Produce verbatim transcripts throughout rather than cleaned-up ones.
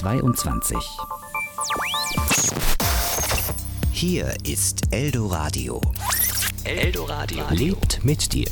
zweiundzwanzig. Hier ist Eldoradio. Eldoradio lebt mit dir.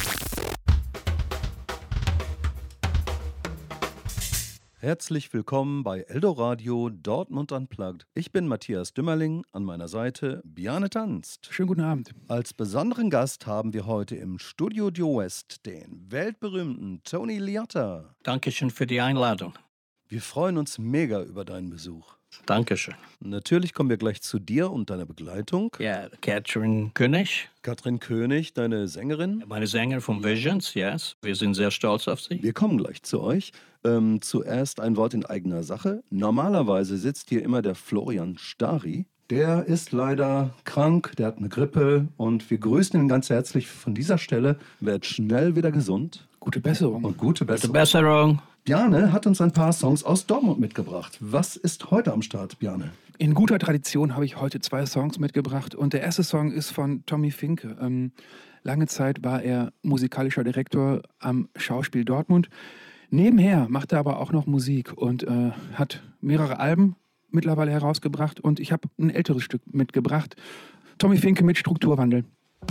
Herzlich willkommen bei Eldoradio Dortmund Unplugged. Ich bin Matthias Dümmerling, an meiner Seite Bjarne Tanzt. Schönen guten Abend. Als besonderen Gast haben wir heute im Studio Dio West den weltberühmten Tony Liotta. Dankeschön für die Einladung. Wir freuen uns mega über deinen Besuch. Dankeschön. Natürlich kommen wir gleich zu dir und deiner Begleitung. Ja, Katrin König. Katrin König, deine Sängerin. Meine Sängerin von Visions, yes. Wir sind sehr stolz auf sie. Wir kommen gleich zu euch. Ähm, zuerst ein Wort in eigener Sache. Normalerweise sitzt hier immer der Florian Stari. Der ist leider krank, der hat eine Grippe und wir grüßen ihn ganz herzlich von dieser Stelle. Werd schnell wieder gesund. Gute Besserung. Und gute Besserung. Gute Besserung. Bjarne hat uns ein paar Songs aus Dortmund mitgebracht. Was ist heute am Start, Bjarne? In guter Tradition habe ich heute zwei Songs mitgebracht und der erste Song ist von Tommy Finke. Ähm, lange Zeit war er musikalischer Direktor am Schauspiel Dortmund. Nebenher macht er aber auch noch Musik und äh, hat mehrere Alben mittlerweile herausgebracht und ich habe ein älteres Stück mitgebracht. Tommy Finke mit Strukturwandel.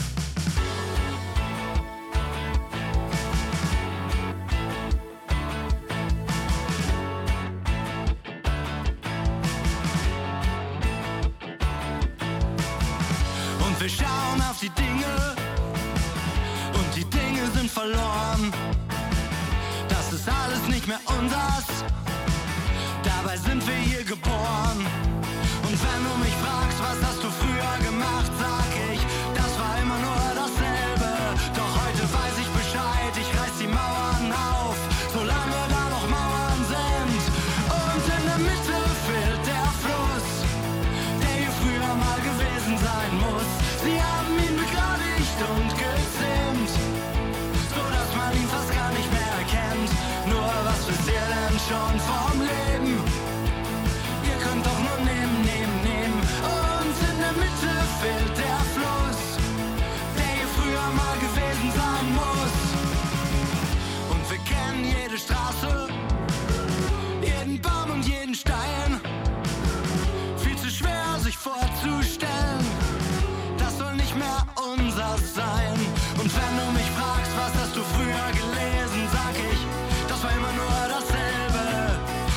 Wir schauen auf die Dinge und die Dinge sind verloren. Das ist alles nicht mehr unsers, dabei sind wir hier geboren. Und wenn du mich fragst, was hast du früher gemacht, sag ich, das war immer nur dasselbe. Doch heute weiß ich Bescheid, ich reiß die Mauern auf, solange da noch Mauern sind. Und in der Mitte fehlt der Fluss, der hier früher mal gewesen sein muss. Sie haben ihn begradigt und gezähmt, so dass man ihn fast gar nicht mehr erkennt. Nur was wisst ihr denn schon vom Leben? Ihr könnt doch nur nehmen, nehmen, nehmen. Und in der Mitte fehlt der Fluss, der hier früher mal gewesen sein muss. Und wir kennen jede Straße, jeden Baum und jeden Stein. Viel zu schwer sich vorzustellen, das soll nicht mehr unser sein. Und wenn du mich fragst, was hast du früher gelesen, sag ich, das war immer nur dasselbe.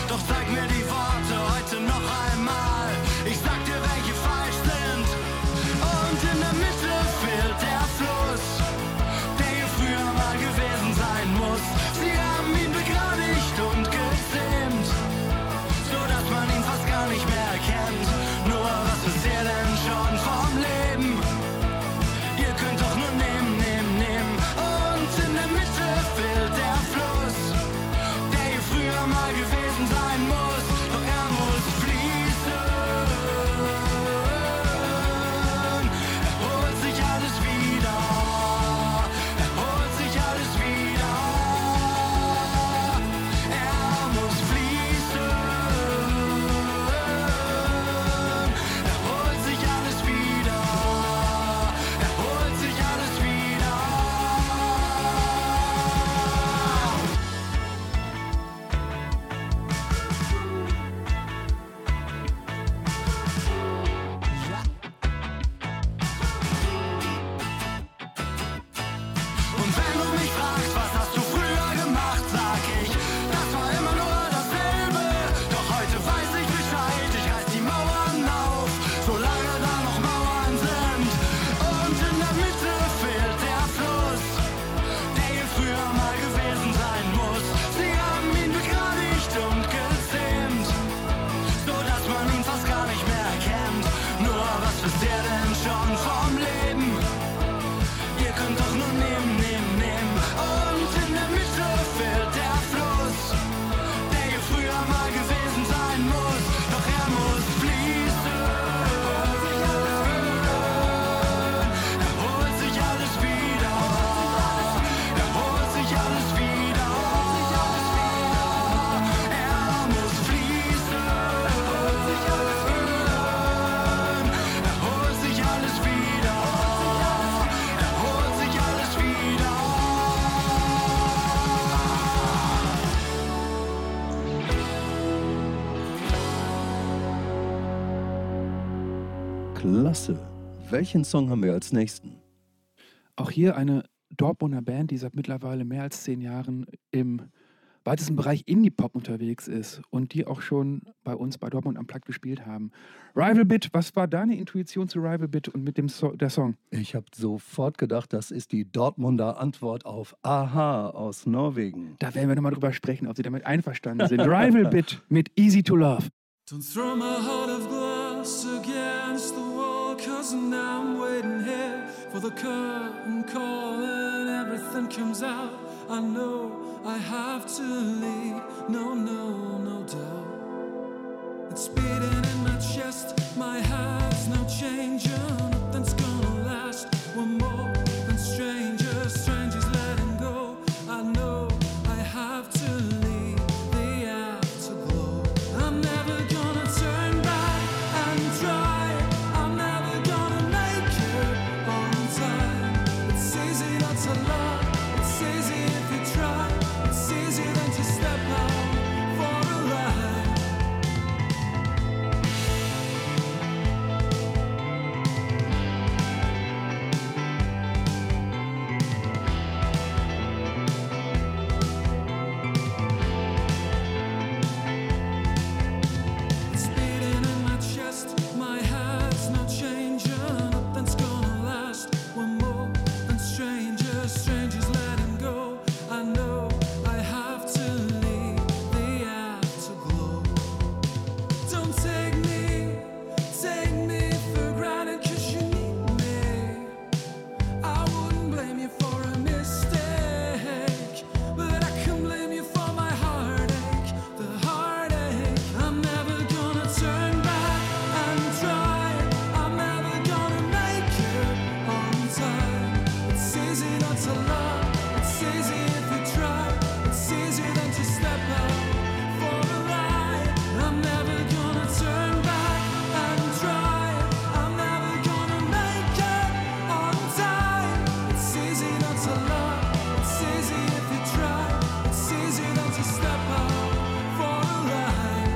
Klasse. Welchen Song haben wir als nächsten? Auch hier eine Dortmunder Band, die seit mittlerweile mehr als zehn Jahren im weitesten Bereich Indie-Pop unterwegs ist und die auch schon bei uns bei Dortmund Unplugged gespielt haben. Rival Bit, was war deine Intuition zu Rival Bit und mit dem so- der Song? Ich habe sofort gedacht, das ist die Dortmunder Antwort auf Aha aus Norwegen. Da werden wir nochmal drüber sprechen, ob sie damit einverstanden sind. Rival Bit mit Easy to Love. Don't throw my heart of glass against the wall, cause now I'm waiting here for the curtain call and everything comes out. I know I have to leave, no, no, no doubt. It's beating in my chest, my heart's no changing, nothing's gonna last. We're more than strangers, strangers letting go. I know I have to leave the afterglow. I'm never gonna turn back and try. I'm never gonna make it on time. It's easy not to love, it's easy if you try. It's easier than to step out for a ride. It's beating in my chest, my heart's not changing, nothing's gonna last. We're more than strangers, strangers letting go. I know I have to leave the afterglow. Don't take me, take me for granted, cause you need me. I wouldn't blame you for a mistake, but I can blame you for my heartache, the heartache. I'm never gonna turn back and try. I'm never gonna make it on time. It's easy not to love, it's easy if you try. It's easier than to step out for a ride. I'm never gonna turn back and try. I'm never gonna make it on time. It's easy not to love, it's easy if you try. It's easier than to step out for a ride.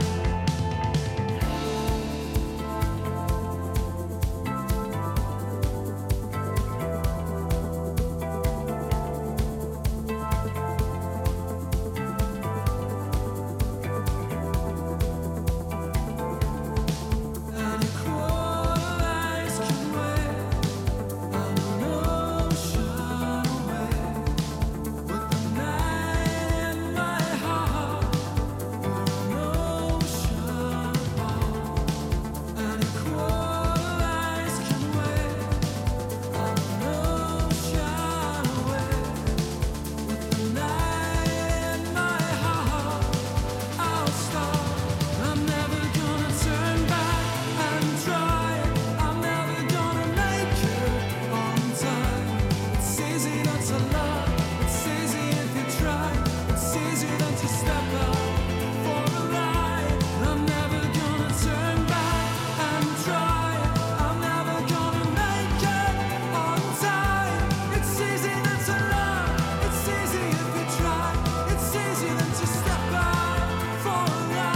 And a quarter lights can wait on an ocean away. With the night in my heart, we're an ocean apart. And a quarter lights can wait on an ocean away. With the night in my heart, I'll start. I'm never gonna turn back and try. I'm never gonna make it on time. It's easy not to love, it's easy if you try. It's easier than to step out for a ride. I'm never gonna turn back and try. I'm never gonna make it on time. It's easy not to love, it's easy if you try. It's easier than to step out for a ride.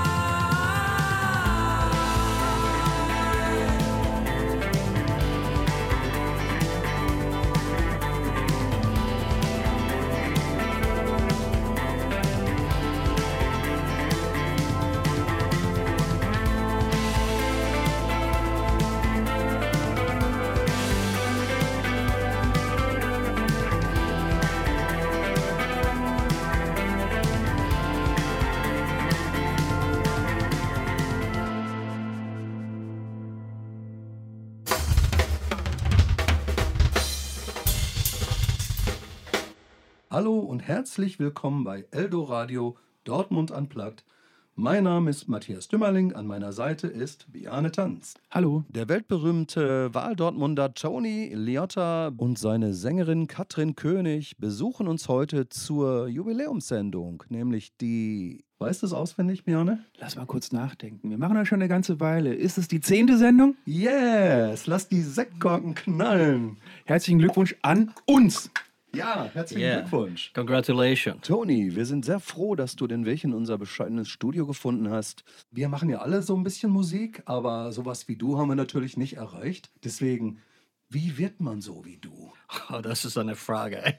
Hallo und herzlich willkommen bei Eldoradio Dortmund Unplugged. Mein Name ist Matthias Dümmerling, an meiner Seite ist Bjarne Tanz. Hallo. Der weltberühmte Wahl-Dortmunder Tony Liotta und seine Sängerin Katrin König besuchen uns heute zur Jubiläumssendung, nämlich die... Weißt du es auswendig, Bjarne? Lass mal kurz nachdenken. Wir machen das schon eine ganze Weile. Ist es die zehnte Sendung? Yes, lass die Sektkorken knallen. Herzlichen Glückwunsch an uns. Ja, herzlichen Yeah. Glückwunsch. Congratulations. Toni, wir sind sehr froh, dass du den Weg in unser bescheidenes Studio gefunden hast. Wir machen ja alle so ein bisschen Musik, aber sowas wie du haben wir natürlich nicht erreicht. Deswegen, wie wird man so wie du? Oh, das ist eine Frage.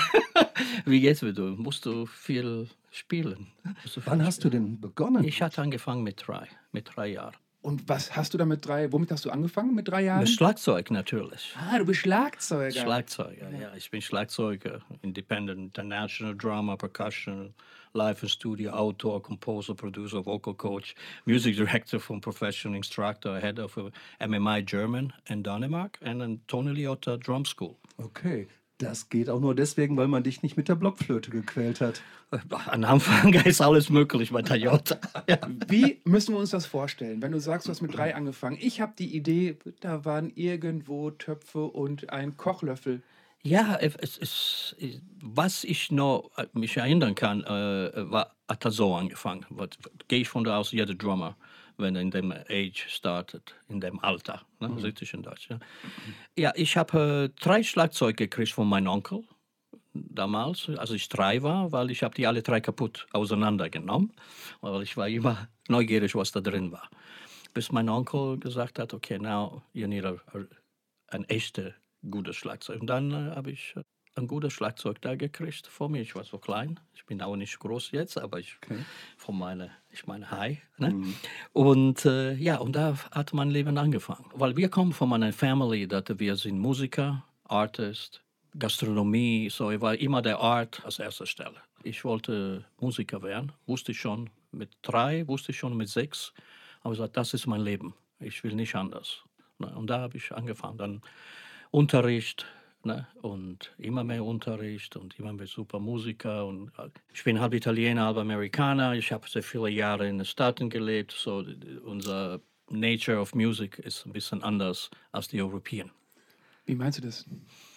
Wie geht's mit dir? Musst du viel spielen? Musst du viel Wann hast du denn begonnen? Ich hatte angefangen mit drei, mit drei Jahren. Und was hast du da mit drei, womit hast du angefangen mit drei Jahren? Mit Schlagzeug natürlich. Ah, du bist Schlagzeuger. Schlagzeuger, ja. Ich bin Schlagzeuger, Independent, International Drama, Percussion, Live in Studio, Autor, Composer, Producer, Vocal Coach, Music Director from Professional Instructor, Head of M M I German in Dänemark and then Tony Liotta Drum School. Okay, das geht auch nur deswegen, weil man dich nicht mit der Blockflöte gequält hat. Am Anfang ist alles möglich bei Toyota. Ja. Wie müssen wir uns das vorstellen, wenn du sagst, du hast mit drei angefangen? Ich habe die Idee, da waren irgendwo Töpfe und ein Kochlöffel. Ja, es ist, was ich noch mich erinnern kann, äh, war, hat das so angefangen. Gehe ich von da aus, jeder Drummer, wenn er in dem Age startet, in dem Alter, ne, mhm. sitze ich in Deutsch. Ja, ja ich habe äh, drei Schlagzeuge gekriegt von meinem Onkel damals, als ich drei war, weil ich habe die alle drei kaputt auseinandergenommen, weil ich war immer neugierig, was da drin war. Bis mein Onkel gesagt hat, okay, now you need a, a, ein echtes gutes Schlagzeug. Und dann äh, habe ich äh, ein gutes Schlagzeug da gekriegt vor mir. Ich war so klein. Ich bin auch nicht groß jetzt, aber ich okay. von meiner, ich meine High. Ne? Mhm. Und äh, ja, und da hat mein Leben angefangen. Weil wir kommen von einer Family, dass wir sind Musiker, Artist, Gastronomie. So, ich war immer der Art als erster Stelle. Ich wollte Musiker werden, wusste ich schon mit drei, wusste ich schon mit sechs. Aber ich sagte, das ist mein Leben. Ich will nicht anders. Und da habe ich angefangen. Dann Unterricht, ne? Und immer mehr Unterricht und immer mehr super Musiker. Und ich bin halb Italiener, halb Amerikaner. Ich habe sehr viele Jahre in den Staaten gelebt. So unser Nature of Music ist ein bisschen anders als die Europäer. Wie meinst du das?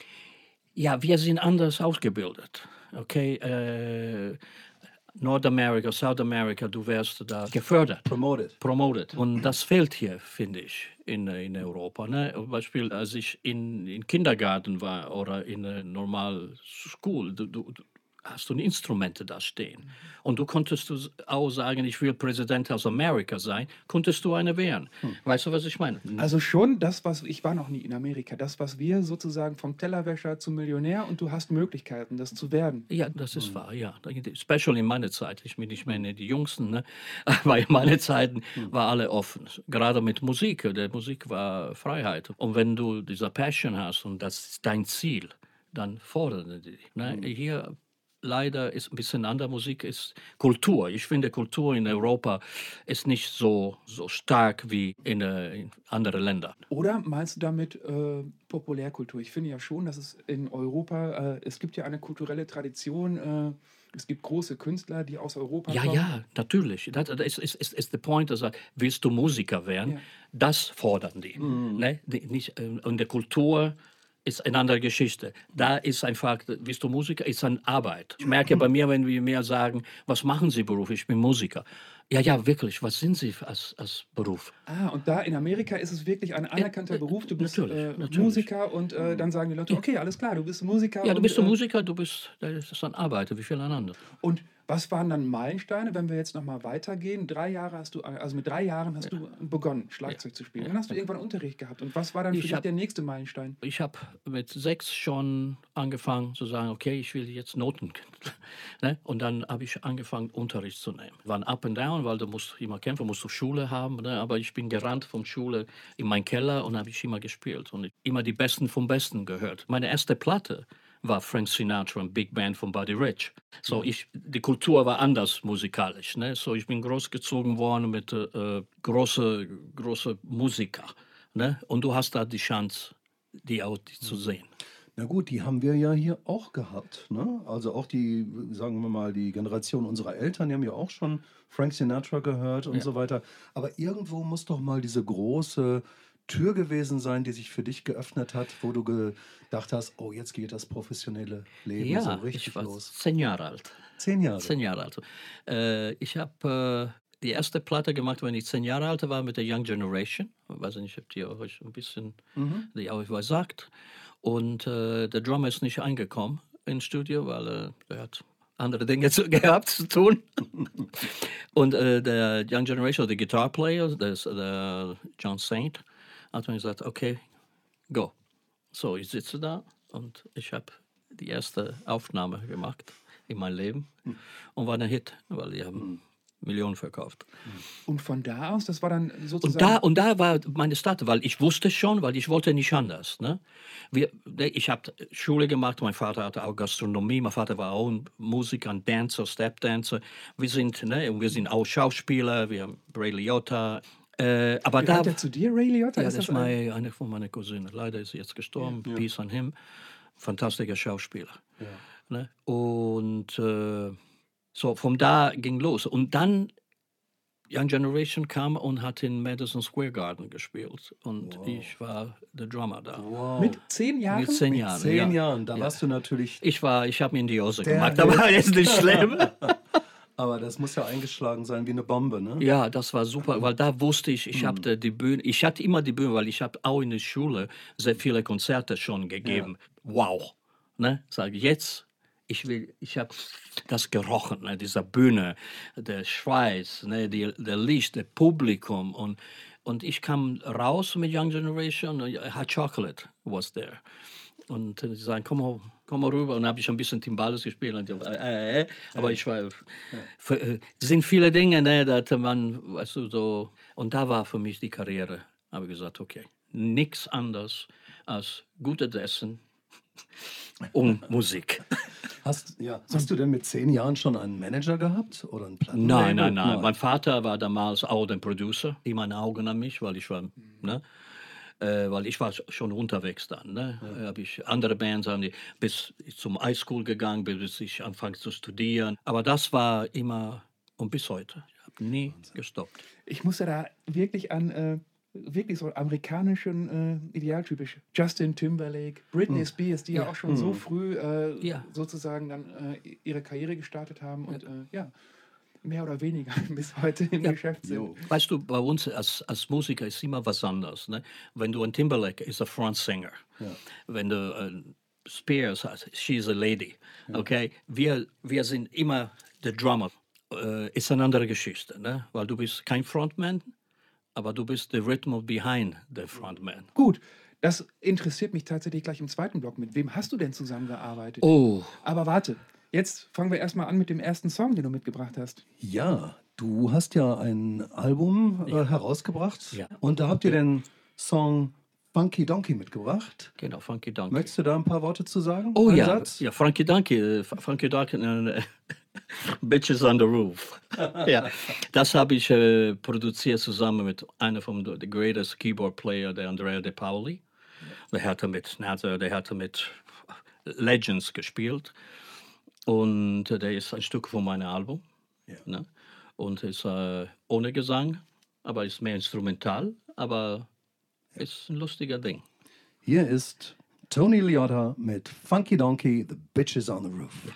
Ja, wir sind anders ausgebildet. Okay, äh, Nordamerika, South America, du wirst da gefördert. Promoted. Promoted. Und das fehlt hier, finde ich, in, in Europa. Ne? Zum Beispiel, als ich in, in Kindergarten war oder in einer normalen Schule, du, du, hast du Instrumente da stehen. Und du konntest du auch sagen, ich will Präsident aus Amerika sein, konntest du eine werden. Hm. Weißt du, was ich meine? Also schon das, was, ich war noch nie in Amerika, das, was wir sozusagen vom Tellerwäscher zum Millionär und du hast Möglichkeiten, das zu werden. Ja, das ist hm. wahr, ja. Especially in meiner Zeit, ich bin nicht mehr die Jüngsten, ne? Aber in meiner Zeit hm. war alle offen. Gerade mit Musik, der Musik war Freiheit. Und wenn du diese Passion hast und das ist dein Ziel, dann fordern die. Ne? Hm. Hier leider ist ein bisschen andere Musik, ist Kultur. Ich finde, Kultur in Europa ist nicht so, so stark wie in, äh, in anderen Ländern. Oder meinst du damit äh, Populärkultur? Ich finde ja schon, dass es in Europa, äh, es gibt ja eine kulturelle Tradition, äh, es gibt große Künstler, die aus Europa ja, kommen. Ja, ja, natürlich. Das ist, ist, ist, ist der Point, dass willst du Musiker werden? Ja. Das fordern die. Mhm. Ne? die nicht, äh, und der Kultur ist eine andere Geschichte. Da ist einfach, bist du Musiker, ist eine Arbeit. Ich merke bei mir, wenn wir mir sagen, was machen Sie beruflich? Ich bin Musiker. Ja, ja, wirklich, was sind Sie als, als Beruf? Ah, und da in Amerika ist es wirklich ein anerkannter äh, Beruf. Du bist natürlich, äh, natürlich. Musiker und äh, dann sagen die Leute, okay, alles klar, du bist Musiker. Ja, du und, bist du äh, Musiker, du bist, das ist eine Arbeit, wie viel einander. Und was waren dann Meilensteine, wenn wir jetzt nochmal weitergehen? Drei Jahre hast du, also mit drei Jahren hast ja. du begonnen, Schlagzeug ja. zu spielen. Dann hast du irgendwann Unterricht gehabt. Und was war dann für dich der nächste Meilenstein? Ich habe mit sechs schon angefangen zu sagen, okay, ich will jetzt Noten. ne? Und dann habe ich angefangen, Unterricht zu nehmen. War ein Up and Down, weil du musst immer kämpfen, musst du Schule haben. Ne? Aber ich bin gerannt von Schule in meinen Keller und habe ich immer gespielt. Und immer die Besten vom Besten gehört. Meine erste Platte war Frank Sinatra und Big Band von Buddy Rich. So, ich, die Kultur war anders musikalisch. Ne? So, ich bin großgezogen worden mit äh, großen große Musiker. Ne? Und du hast da die Chance, die auch die zu sehen. Na gut, die haben wir ja hier auch gehabt. Ne? Also auch die, sagen wir mal, die Generation unserer Eltern, die haben ja auch schon Frank Sinatra gehört und ja. so weiter. Aber irgendwo muss doch mal diese große Tür gewesen sein, die sich für dich geöffnet hat, wo du gedacht hast, oh, jetzt geht das professionelle Leben ja, so richtig ich war los. Zehn Jahre alt. Zehn Jahre? Zehn Jahre alt. Äh, ich habe äh, die erste Platte gemacht, wenn ich zehn Jahre alt war, mit der Young Generation. Ich weiß nicht, ob die euch ein bisschen, mhm. die euch was sagt. Und äh, der Drummer ist nicht angekommen ins Studio, weil äh, er hat andere Dinge zu, gehabt zu tun. Und äh, der Young Generation, der Guitar Player, das, der John Saint, hat mir gesagt, okay, go. So, ich sitze da und ich habe die erste Aufnahme gemacht in meinem Leben und war ein Hit, weil die haben Millionen verkauft. Und von da aus, das war dann Und sozusagen... da, und da war meine Start, weil ich wusste schon, weil ich wollte nicht anders. Ne? Wir, ich habe Schule gemacht, mein Vater hatte auch Gastronomie, mein Vater war auch ein Musiker, ein Dancer, Stepdancer. Wir sind, ne, wir sind auch Schauspieler, wir haben Ray Liotta. Äh, aber Gehört da, der zu dir, Ray Liotta? ja, Ist das ist das ein- meine, eine von meinen Cousinen. Leider ist sie jetzt gestorben, Ja. Peace on him. Fantastischer Schauspieler. Ne? Und äh, so, von da ging los. Und dann Young Generation kam und hat in Madison Square Garden gespielt. Und ich war der Drummer da. Wow. Mit zehn Jahren? Mit zehn Jahren. Zehn ja. Jahren, da Ja. warst du natürlich. Ich war, ich habe mir in die Hose Der gemacht, aber Hit. ist nicht schlimm. Aber das muss ja eingeschlagen sein wie eine Bombe, ne? Ja, das war super, weil da wusste ich, ich habe die Bühne, ich hatte immer die Bühne, weil ich habe auch in der Schule sehr viele Konzerte schon gegeben. Wow, ne? Sage jetzt, ich will, ich habe das gerochen, ne? Dieser Bühne, der Schweiß, ne? Die, der Licht, der Publikum und und ich kam raus mit Young Generation, Hot Chocolate was there. Und sie sagen, komm mal, komm mal rüber. Und dann habe ich ein bisschen Timbales gespielt. Und, äh, äh, aber ich war, für, äh, es sind viele Dinge, ne, dass man, weißt du, so. Und da war für mich die Karriere. Habe ich gesagt, okay, nichts anderes als gutes Essen und Musik. Hast, ja. Hast du denn mit zehn Jahren schon einen Manager gehabt oder einen Plattenlabel? Nein, nein, nein. Mein Vater war damals auch der Producer. Die meine Augen an mich, weil ich war, ne? Äh, weil ich war schon unterwegs dann. Ne? Ja. Habe ich andere Bands haben die, bis ich zum High School gegangen bin, bis ich anfange zu studieren. Aber das war immer und bis heute. Ich habe nie gestoppt. Ich musste da wirklich an äh, wirklich so amerikanischen äh, idealtypisch Justin Timberlake, Britney Spears, die ja, ja auch schon mhm. so früh äh, ja. sozusagen dann äh, ihre Karriere gestartet haben und ja, äh, ja mehr oder weniger bis heute im ja. Geschäft sind. Jo. Weißt du, bei uns als, als Musiker ist immer was anderes. Ne? Wenn du ein Timberlake ist ein Frontsinger. Ja. Wenn du ein Spears hast, she's a lady. Ja. Okay? Wir, wir sind immer der Drummer. Äh, ist eine andere Geschichte, ne? Weil du bist kein Frontman, aber du bist der Rhythm behind the Frontman. Gut, das interessiert mich tatsächlich gleich im zweiten Block. Mit wem hast du denn zusammengearbeitet? Oh. Aber warte, jetzt fangen wir erstmal an mit dem ersten Song, den du mitgebracht hast. Ja, du hast ja ein Album äh, ja. herausgebracht ja. und da habt ihr den Song Funky Donkey mitgebracht. Genau, Funky Donkey. Möchtest du da ein paar Worte zu sagen? Oh Ein ja, Satz? ja, Funky Donkey, Funky Donkey, uh, Bitches on the Roof. Ja, das habe ich äh, produziert zusammen mit einer von the greatest Keyboard Player, der Andrea De Paoli. Ja. Der hatte mit, der hatte mit Legends gespielt. Und der ist ein Stück von meinem Album. Ja. Ne? Und ist äh, ohne Gesang, aber ist mehr instrumental, aber ja. ist ein lustiger Ding. Hier ist Tony Liotta mit Funky Donkey, The Bitches on the Roof. Ja.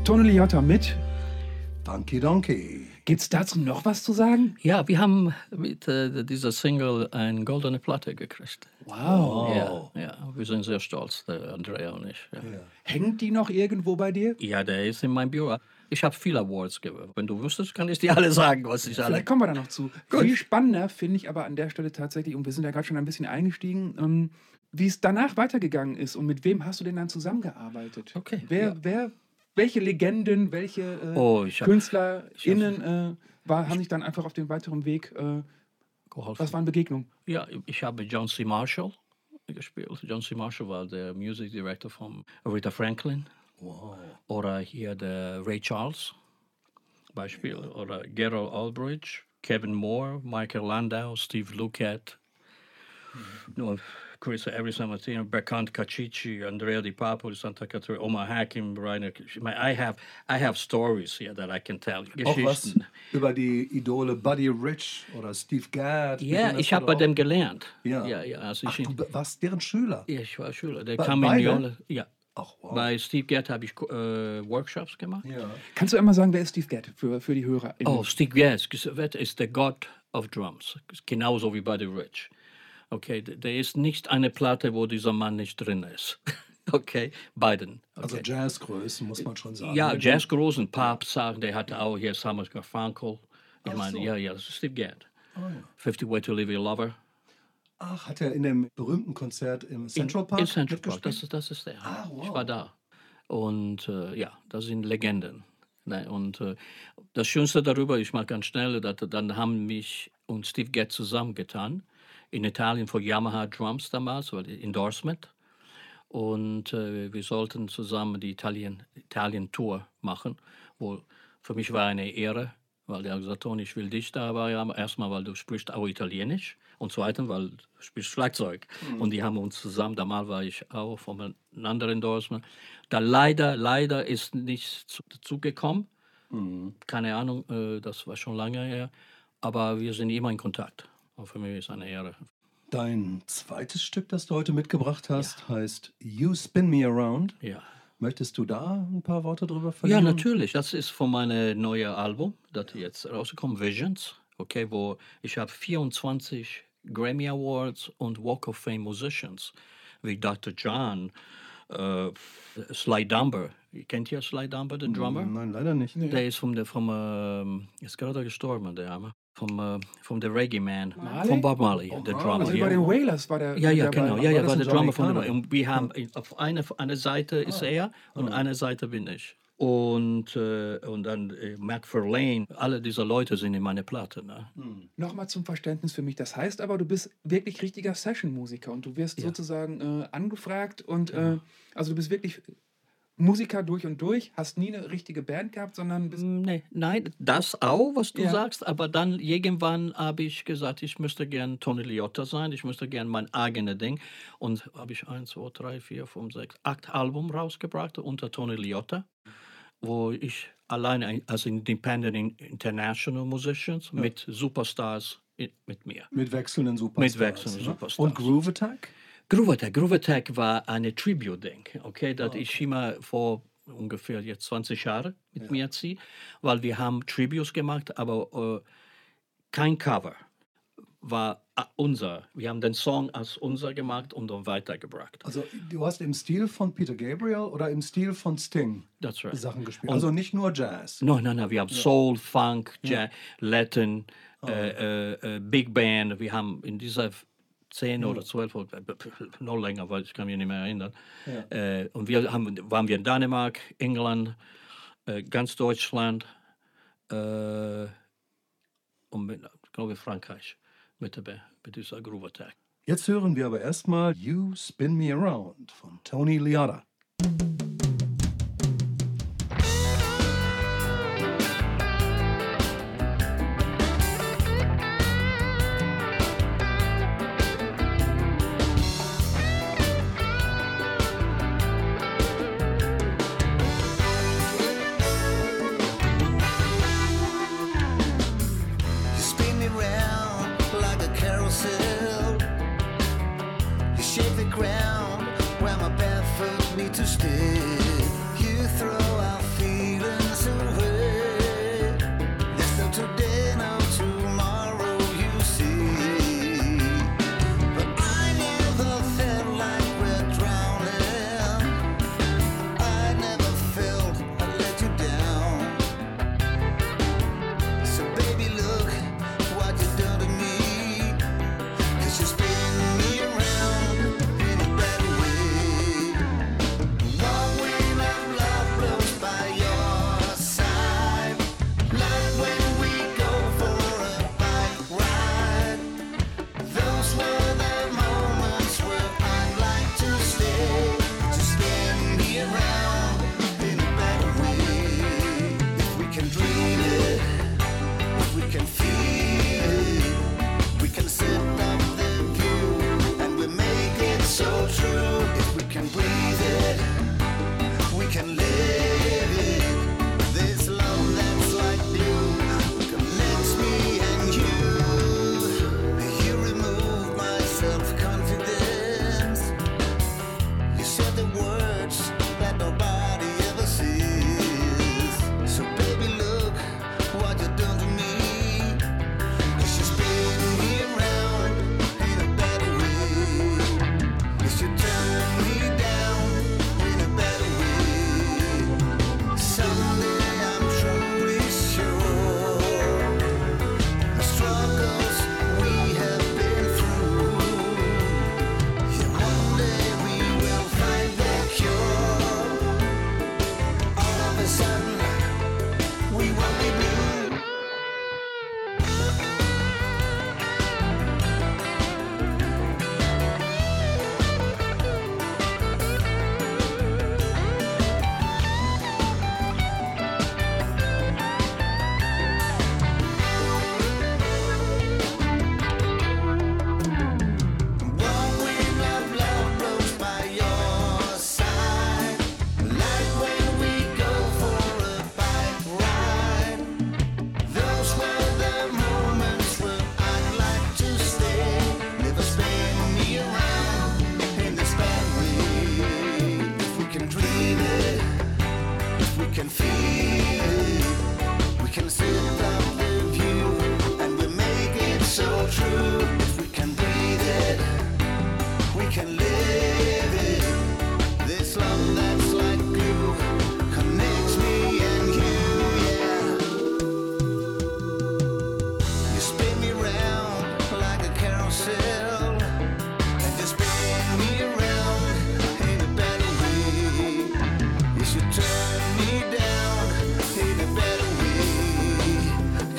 Tony Liotta mit. Funky Donkey. Gibt's dazu noch was zu sagen? Ja, wir haben mit äh, dieser Single eine goldene Platte gekriegt. Wow. Ja, ja, wir sind sehr stolz, der Andrea und ich. Ja, ja. Hängt die noch irgendwo bei dir? Ja, der ist in meinem Büro. Ich habe viele Awards gewonnen. Wenn du wüsstest, kann ich dir alle sagen, was ich alle... Vielleicht kommen wir da noch zu. Viel spannender finde ich aber an der Stelle tatsächlich, und wir sind ja gerade schon ein bisschen eingestiegen, ähm, wie es danach weitergegangen ist und mit wem hast du denn dann zusammengearbeitet? Okay. Wer, ja. wer, welche Legenden, welche äh, oh, ich hab, KünstlerInnen äh, war, haben sich dann einfach auf dem weiteren Weg äh, geholfen. Was waren Begegnungen? Ja, ich habe John C. Marshall gespielt. John C. Marshall war der Music Director von Aretha Franklin. Wow. Oder hier der Ray Charles, Beispiel. Oder Gerald Aldridge, Kevin Moore, Michael Landau, Steve Luket, mhm. Chris Harrison, Martino, Berkant Kacici, Andrea Di Papo, Santa Catarina, Omar Hakim, Rainer. I have, I have stories here that I can tell. Auch was über die Idole Buddy Rich oder Steve Gadd? Ja, ich habe bei dem gelernt. Ja. Ja, ja, also Ach, ich, du warst deren Schüler? Ja, ich war Schüler. Der Be kam in die Rolle. Ja. Ach, wow. Bei Steve Gadd habe ich äh, Workshops gemacht. Ja. Kannst du einmal sagen, wer ist Steve Gadd für, für die Hörer? Oh, Steve Gadd ist der Gott of Drums. Genauso wie Buddy Rich. Okay, der ist nicht eine Platte, wo dieser Mann nicht drin ist. Okay, beiden. Okay. Also Jazzgrößen, muss man schon sagen. Ja, Jazzgrößen, Pop sagen, der hatte auch hier Simon Garfunkel. Ich meine, so. ja, ja, das ist Steve Gadd. Oh, ja. fifty Way to Leave Your Lover. Ach, hat er in dem berühmten Konzert im Central Park In Central Park, das ist, das ist der. Ah, wow. Ich war da. Und äh, ja, das sind Legenden. Und äh, das Schönste darüber, ich mache ganz schnell, dass, dann haben mich und Steve Gadd zusammengetan. In Italien für Yamaha Drums damals, weil Endorsement. Und äh, wir sollten zusammen die Italien, Italien-Tour machen. Wo für mich war eine Ehre, weil der gesagt hat, Tony, ich will dich dabei haben. Erstmal, weil du sprichst auch Italienisch. Und zweitens, weil du spielst Schlagzeug. Mhm. Und die haben uns zusammen, damals war ich auch von einem anderen Endorsement. Da leider, leider ist nichts dazu gekommen. Mhm. Keine Ahnung, äh, das war schon lange her. Aber wir sind immer in Kontakt. Und für mich ist eine Ehre. Dein zweites Stück, das du heute mitgebracht hast, ja. heißt You Spin Me Around. Ja. Möchtest du da ein paar Worte drüber verlieren? Ja, natürlich. Das ist von meinem neuen Album, das jetzt rauskommt, Visions. Okay, wo ich habe vierundzwanzig Grammy Awards und Walk of Fame Musicians, wie Doktor John, uh, Sly Dunbar. Kennt ihr Sly Dunbar, den Drummer? Nein, leider nicht. Nee. Der ist vom, der, vom uh, ist gerade gestorben, der Arme. Vom, uh, vom der Reggae Man, Marley? von Bob Marley, oh, der Drummer. Also bei den Wailers war der. Ja, ja, der genau. War, ja, ja, war, war der Drummer von der Und wir haben auf einer eine Seite ist ah. er und ah. eine Seite bin ich. Und, äh, und dann äh, Mac Verlaine, alle diese Leute sind in meiner Platte. Ne? Hm. Nochmal zum Verständnis für mich. Das heißt aber, du bist wirklich richtiger Session-Musiker und du wirst ja. sozusagen äh, angefragt und ja. äh, also du bist wirklich Musiker durch und durch, hast nie eine richtige Band gehabt, sondern bist nee, nein, das auch, was du ja. sagst, aber dann irgendwann habe ich gesagt, ich möchte gern Tony Liotta sein, ich möchte gern mein eigenes Ding und habe ich eins, zwei, drei, vier, fünf, sechs, acht Album rausgebracht unter Tony Liotta, wo ich alleine als Independent International Musicians ja. mit Superstars mit mir. Mit wechselnden Superstars. Mit wechselnden ne? Superstars. Und Groove Attack? Groove Attack. Groove Attack war eine Tribute-Ding, okay, das oh. ich immer vor ungefähr jetzt zwanzig Jahren mit ja. mir ziehe, weil wir haben Tributes gemacht, aber äh, kein Cover war unser. Wir haben den Song als unser gemacht und dann weitergebracht. Also du hast im Stil von Peter Gabriel oder im Stil von Sting That's right. Sachen gespielt, also nicht nur Jazz. Nein, nein, nein, wir haben ja. Soul, Funk, Jazz, ja. Latin, oh. äh, äh, Big Band, wir haben in dieser zehn ja. oder zwölf, noch länger, weil ich kann mich nicht mehr erinnern. Ja. Äh, und wir haben, waren wir in Dänemark, England, äh, ganz Deutschland äh, und mit, ich glaube Frankreich mit, der, mit dieser Groove Attack. Jetzt hören wir aber erstmal You Spin Me Around von Tony Liotta. Shake the ground where my bare foot meets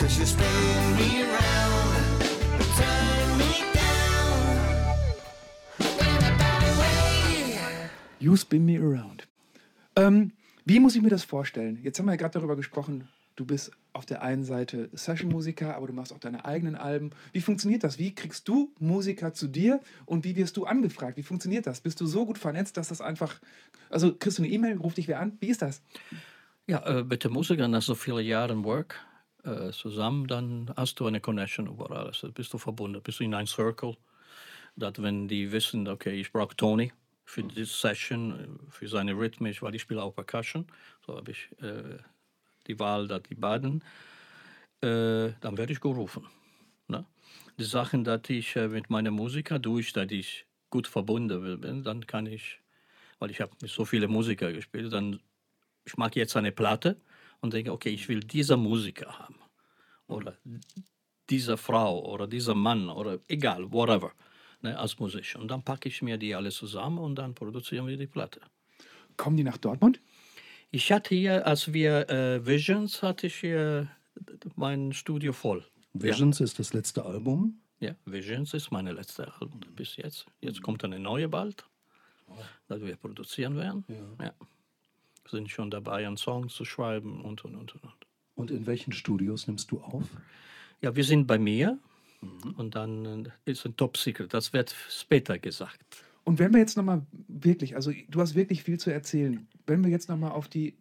'cause you spin me around, turn me down in a bad way. You spin me around. Ähm, wie muss ich mir das vorstellen? Jetzt haben wir ja gerade darüber gesprochen, du bist auf der einen Seite Session-Musiker, aber du machst auch deine eigenen Alben. Wie funktioniert das? Wie kriegst du Musiker zu dir und wie wirst du angefragt? Wie funktioniert das? Bist du so gut vernetzt, dass das einfach... Also kriegst du eine E-Mail, ruft dich wer an? Wie ist das? Ja, äh, mit den Musikern nach so vielen Jahren Work äh, zusammen, dann hast du eine Connection über alles. Da bist du verbunden, bist du in einem Circle. Dass wenn die wissen, okay, ich brauche Tony für diese Session, für seine Rhythmus, weil ich spiele auch Percussion. So habe ich äh, die Wahl, dass die beiden, äh, dann werde ich gerufen. Ne? Die Sachen, dass ich äh, mit meinen Musikern durch, dass ich gut verbunden bin, dann kann ich, weil ich habe mit so vielen Musikern gespielt, dann ich mag jetzt eine Platte und denke, okay, ich will dieser Musiker haben. Oder diese Frau oder dieser Mann oder egal, whatever, ne, als Musician. Und dann packe ich mir die alle zusammen und dann produzieren wir die Platte. Kommen die nach Dortmund? Ich hatte hier, als wir äh, Visions, hatte ich hier mein Studio voll. Visions ja. ist das letzte Album. Ja, Visions ist meine letzte Album bis jetzt. Jetzt kommt eine neue bald, das wir produzieren werden. Ja. Ja. Wir sind schon dabei, einen Song zu schreiben und, und, und, und. Und in welchen Studios nimmst du auf? Ja, wir sind bei mir mhm. und dann äh, ist ein Top Secret. Das wird später gesagt. Und wenn wir jetzt nochmal wirklich, also du hast wirklich viel zu erzählen, wenn wir jetzt nochmal auf die,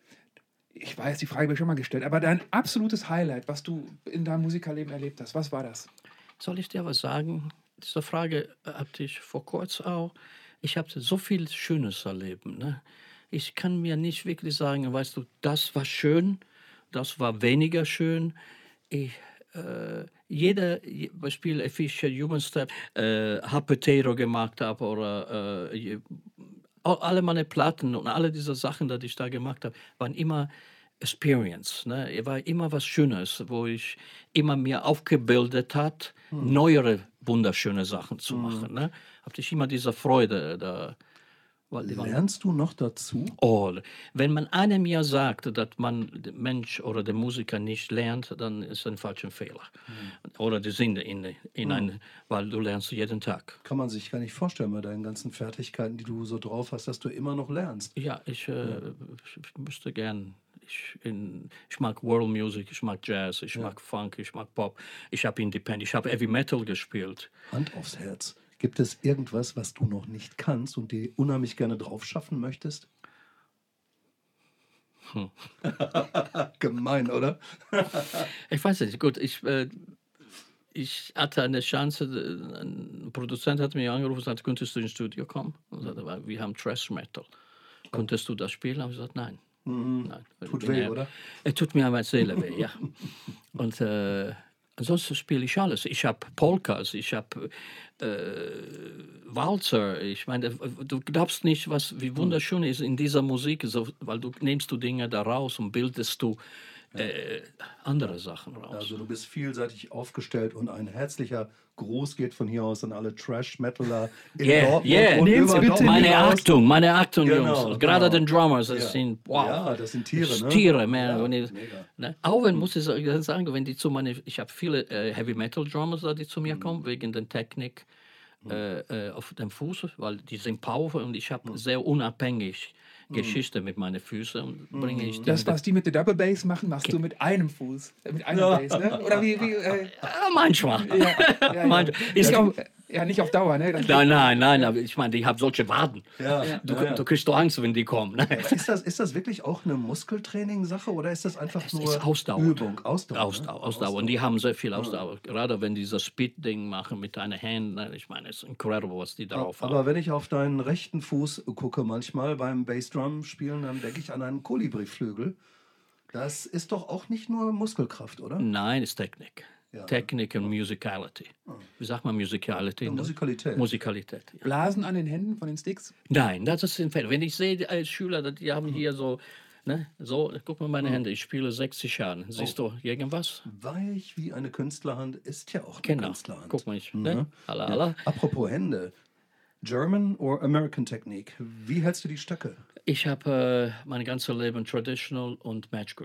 ich weiß, die Frage habe ich schon mal gestellt, aber dein absolutes Highlight, was du in deinem Musikerleben erlebt hast, was war das? Soll ich dir was sagen? Diese Frage hatte ich vor kurzem auch. Ich habe so viel Schönes erlebt. Ne? Ich kann mir nicht wirklich sagen, weißt du, das war schön, das war weniger schön. Ich, äh, jeder Beispiel, Fischer, Human Step, äh, Hot Potato gemacht habe oder äh, alle meine Platten und alle diese Sachen, die ich da gemacht habe, waren immer Experience. Ne? Es war immer was Schönes, wo ich immer mir aufgebildet hat, hm. neuere, wunderschöne Sachen zu hm. machen. Ne? Hatte ich immer diese Freude da. Lernst du noch dazu? Oh, wenn man einem ja sagt, dass man den Mensch oder den Musiker nicht lernt, dann ist ein falscher Fehler. Mhm. Oder die Sinn in, in mhm. ein, weil du lernst jeden Tag. Kann man sich gar nicht vorstellen bei deinen ganzen Fertigkeiten, die du so drauf hast, dass du immer noch lernst. Ja, ich, äh, ja. ich müsste gern. Ich, in, ich mag World Music, ich mag Jazz, ich ja. mag Funk, ich mag Pop. Ich habe Independent, ich habe Heavy Metal gespielt. Hand aufs Herz. Gibt es irgendwas, was du noch nicht kannst und dir unheimlich gerne drauf schaffen möchtest? Hm. Gemein, oder? Ich weiß nicht. Gut, ich, äh, ich hatte eine Chance, ein Produzent hat mich angerufen und gesagt, könntest du ins Studio kommen? Und sagte, wir haben Thrash Metal. Könntest du das spielen? Und ich gesagt, nein. Mhm. nein. Tut weh, ja, oder? Es tut mir meine Seele weh, ja. Und äh, ansonsten spiele ich alles. Ich habe Polkas, ich habe äh, Walzer. Ich meine, du glaubst nicht, was wie wunderschön ist in dieser Musik, so, weil du nimmst du Dinge da raus und bildest du äh, andere Sachen raus. Also du bist vielseitig aufgestellt und ein herzlicher Gruß geht von hier aus an alle Trash-Metaler in yeah, Dortmund yeah. und über bitte Dortmund meine hinaus. Achtung, meine Achtung, Genau, Jungs. Gerade genau. den Drummers, das Ja. sind, wow. Ja, das sind Tiere, ne? Tiere, man. Ja, Wenn ich, ne? Auch wenn, muss ich sagen, wenn die zu meine, ich habe viele äh, Heavy-Metal-Drummers, die zu mir mhm. kommen, wegen der Technik mhm. äh, auf dem Fuß, weil die sind powerful und ich habe mhm. sehr unabhängig Geschichte mit meinen Füßen und bringe ich die das, was die mit der Double Bass machen, machst okay. du mit einem Fuß, mit einer ja. Bass, ne? Oder wie? wie äh, ja, manchmal. Ja, ja, ja. manchmal. Ist ja, auch, ja, nicht auf Dauer, ne? Das nein, nein, nein, aber ich meine, ich habe solche Waden. Ja. Du, Ja, ja. du kriegst doch Angst, wenn die kommen. Ne? Ist das, ist das wirklich auch eine Muskeltraining-Sache oder ist das einfach es nur ist Ausdauer. Übung? Ausdauer, Ausdauer, ne? Ausdauer. Und die haben sehr viel Ausdauer. Ja. Gerade wenn die das Speed-Ding machen mit einer Hand, ne? Ich meine, es ist incredible, was die drauf aber haben. Aber wenn ich auf deinen rechten Fuß gucke manchmal beim Bassdrum spielen, dann denke ich an einen Kolibri-Flügel. Das ist doch auch nicht nur Muskelkraft, oder? Nein, es ist Technik. Ja. Technik und Musicality. Wie sagt man Musicality? Ja, Musikalität. Musikalität. Ja. Blasen an den Händen von den Sticks? Nein, das ist ein Fehler. Wenn ich sehe, als Schüler, die haben hier so, ne, so, guck mal meine Hände, ich spiele sechzig Jahre. Siehst oh. du irgendwas? Weich wie eine Künstlerhand ist ja auch eine genau. Künstlerhand. Guck mal, ich, mhm. ne? Alla, alla. Ja. Apropos Hände. German or American Technique? Wie hältst du die Stöcke? Ich habe äh, mein ganzes Leben Traditional und Match Grip.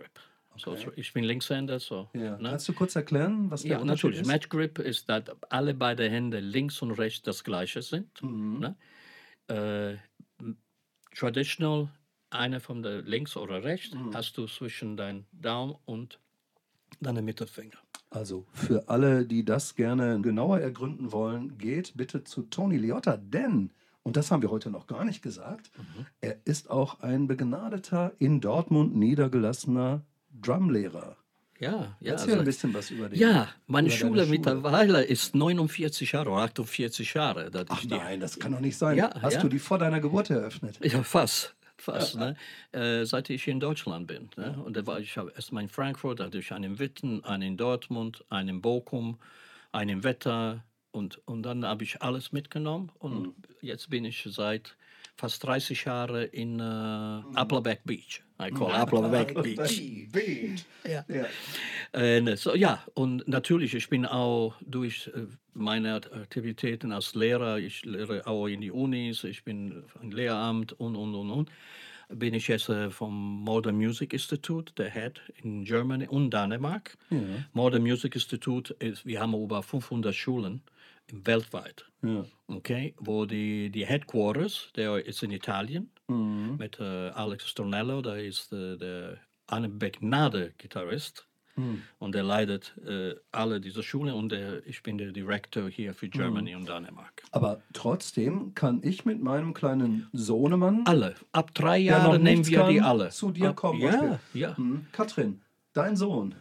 So, ich bin Linkshänder. So, Ja. ne? Kannst du kurz erklären, was der Ja, Unterschied natürlich. ist? Match Grip ist, dass alle beide Hände links und rechts das gleiche sind. Mhm. Ne? Äh, traditional, einer von der links oder rechts, Mhm. hast du zwischen deinem Daumen und deinem Mittelfinger. Also für alle, die das gerne genauer ergründen wollen, geht bitte zu Tony Liotta, denn, und das haben wir heute noch gar nicht gesagt, Mhm. er ist auch ein begnadeter, in Dortmund niedergelassener Drumlehrer. Ja, ja. Erzähl ein bisschen was über den. Ja, meine über deine Schule, Schule. mittlerweile ist neunundvierzig Jahre oder achtundvierzig Jahre. Das Ach ist die- nein, das kann doch nicht sein. Ja, Hast ja. du die vor deiner Geburt eröffnet? Ja, fast. Fast, ne? Äh, seit ich in Deutschland bin. Ne? Und da war ich habe erst mal in Frankfurt, da hatte ich einen in Witten, einen in Dortmund, einen in Bochum, einen in Wetter und, und dann habe ich alles mitgenommen und Mhm. jetzt bin ich seit fast dreißig Jahren in äh, Appleback Beach. I call Appleback Beach. Beach. Ja. Ja. Äh, so, ja, und natürlich, ich bin auch durch äh, meine Aktivitäten als Lehrer, ich lehre auch in die Unis, ich bin ein Lehramt und, und, und, und, bin ich jetzt äh, vom Modern Music Institute, der Head in Germany und Dänemark. Ja. Modern Music Institute, ist, wir haben über fünfhundert Schulen weltweit, Ja. okay, wo die, die Headquarters, der ist in Italien, Mhm. mit äh, Alex Stornello, der ist äh, der ein begnadeter Gitarrist. Mhm. Und er leitet äh, alle diese Schulen und der, ich bin der Director hier für Germany und Dänemark. Aber trotzdem kann ich mit meinem kleinen Sohnemann, Alle. Ab drei der noch Jahren nehmen nichts wir die kann, alle. zu dir Ab, kommen. Ja, ja. Mhm. Katrin, dein Sohn,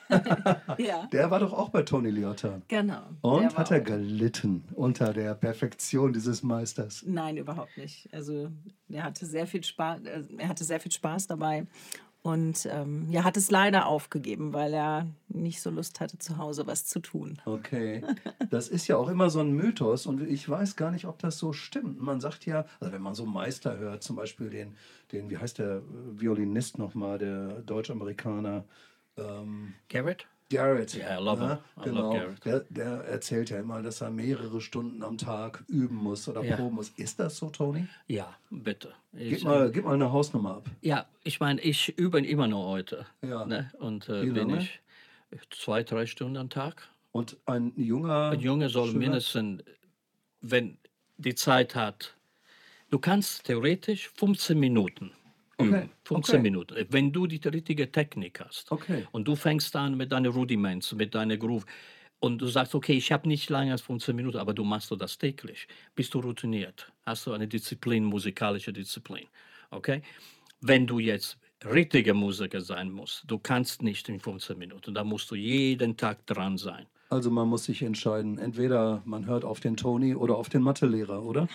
Ja, der war doch auch bei Tony Liotta. genau. Und Der war hat er auch- gelitten unter der Perfektion dieses Meisters? Nein, überhaupt nicht. Also er hatte sehr viel Spaß, äh, er hatte sehr viel Spaß dabei und ähm, ja, hat es leider aufgegeben, weil er nicht so Lust hatte, zu Hause was zu tun. Okay, das ist ja auch immer so ein Mythos und ich weiß gar nicht, ob das so stimmt. Man sagt ja, also wenn man so Meister hört, zum Beispiel den, den wie heißt der Violinist nochmal, der Deutsch-Amerikaner, ähm, Garrett? Garrett. Ja, I love him. I genau. love Garrett. Der, der erzählt ja immer, dass er mehrere Stunden am Tag üben muss oder Ja. proben muss. Ist das so, Tony? Ja, bitte. Gib Ich, mal, gib mal eine Hausnummer ab. ja, ich meine, ich übe immer noch heute. Ja. Ne? Und äh, Wie bin lange? ich zwei, drei Stunden am Tag. Und ein junger Ein Junge soll Schüler? mindestens, wenn die Zeit hat, du kannst theoretisch fünfzehn Minuten üben. Okay, fünfzehn okay. Minuten. Wenn du die richtige Technik hast. Okay. Und du fängst an mit deinen Rudiments, mit deiner Groove. Und du sagst, okay, ich habe nicht länger als fünfzehn Minuten, aber du machst du das täglich. Bist du routiniert? Hast du eine Disziplin, musikalische Disziplin? Okay? Wenn du jetzt richtiger Musiker sein musst, du kannst nicht in fünfzehn Minuten. Da musst du jeden Tag dran sein. Also man muss sich entscheiden. Entweder man hört auf den Tony oder auf den Mathelehrer, oder?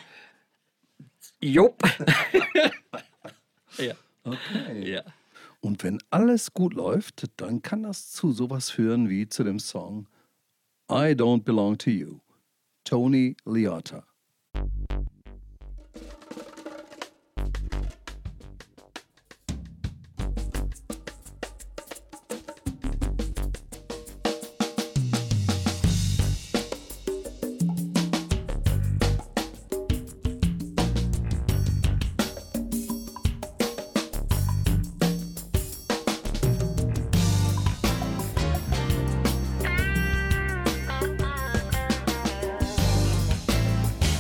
Jupp. ja. Okay. Ja. Und wenn alles gut läuft, dann kann das zu sowas führen wie zu dem Song I Don't Belong to You, Tony Liotta. I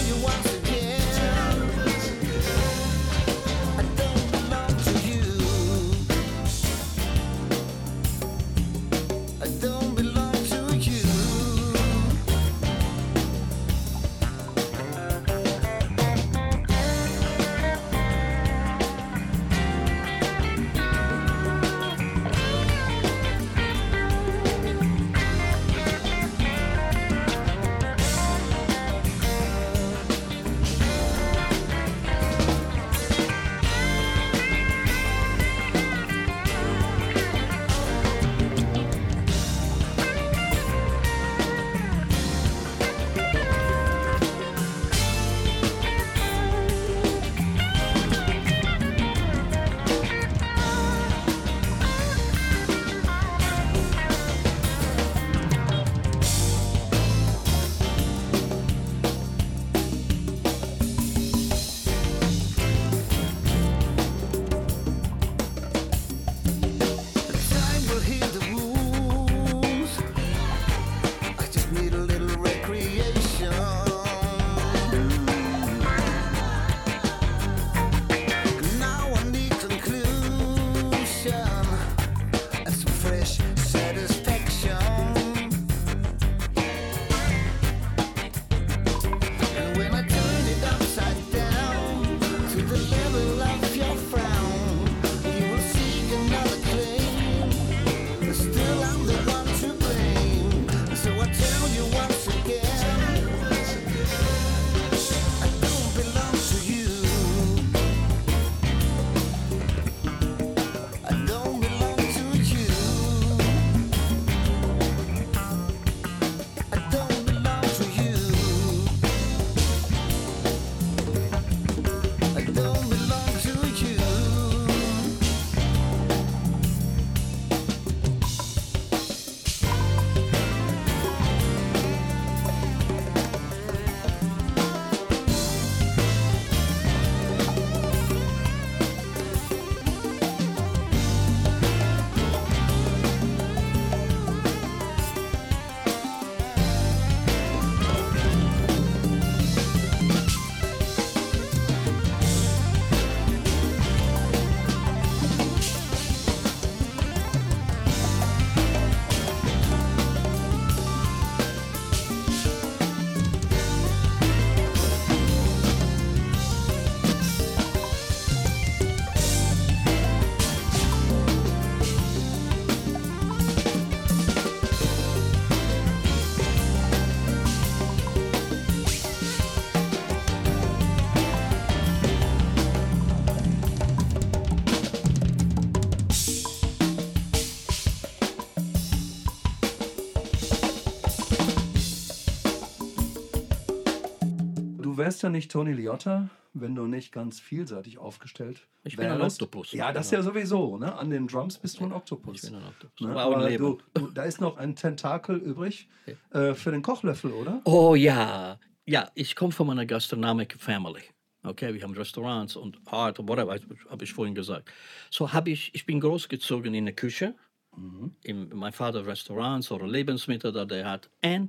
you once again, I don't belong to you. I don't belong to you. Time will heal the wounds. I just need a little recreation. Now I need conclusion and some fresh satisfaction. And when I turn it upside down to the level of your frown, you will seek another claim. Still I'm the one to blame. So I tell you once again, I don't belong to you. I don't belong to you. I don't belong to you. I don't belong to you. Du wärst ja nicht Tony Liotta, wenn du nicht ganz vielseitig aufgestellt Ich bin ein wärst. Oktopus. Ja, das ja sowieso. Ne? An den Drums bist du ein Oktopus. Ich bin ein Oktopus. Ne? Aber auch ein Aber Leben. du, du, da ist noch ein Tentakel übrig äh, für den Kochlöffel, oder? Oh ja, ja, ich komme von einer Gastronomic Family. Okay, wir haben Restaurants und Art und whatever, habe ich vorhin gesagt. So habe ich, ich bin großgezogen in der Küche. Mhm. In, mein Vater Restaurants oder Lebensmittel, da der hat and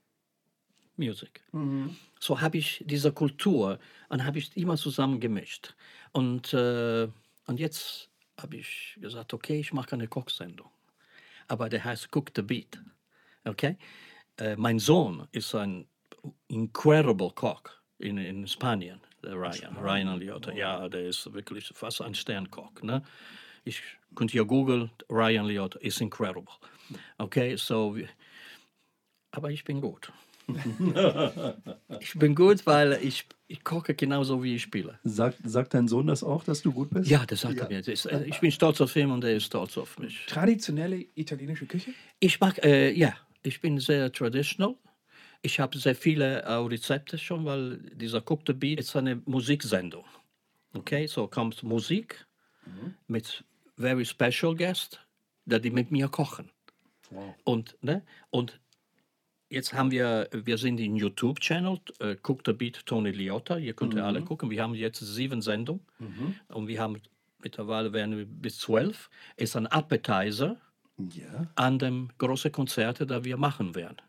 Music. Mhm. So habe ich diese Kultur und habe ich immer zusammen gemischt. Und, äh, und jetzt habe ich gesagt, okay, ich mache eine Kochsendung. Aber der heißt Cook the Beat. Okay? Äh, mein Sohn ist ein incredible Koch in, in Spanien, der Ryan, Ryan Liotta. Ja, der ist wirklich fast ein Sternkoch. Ne? Ich könnt ihr googeln, Ryan Liotta ist incredible. Okay, so, aber ich bin gut. Ich bin gut, weil ich, ich koche genauso, wie ich spiele. Sagt, sagt dein Sohn das auch, dass du gut bist? Ja, das sagt ja. er mir. Das ist, ich bin stolz auf ihn und er ist stolz auf mich. Traditionelle italienische Küche? Ich mag, äh, ja, ich bin sehr traditional. Ich habe sehr viele äh, Rezepte schon, weil dieser Cook the Beat ist eine Musiksendung. Okay, so kommt Musik mhm. mit very special guests, die mit mir kochen. Wow. Und, ne, und jetzt haben wir, wir sind in YouTube-Channel, äh, Cook the Beat Tony Liotta, ihr könnt mhm. alle gucken. Wir haben jetzt sieben Sendungen mhm. und wir haben mittlerweile werden wir bis zwölf. Ist ein Appetizer ja. an dem großen Konzerte, das wir machen werden.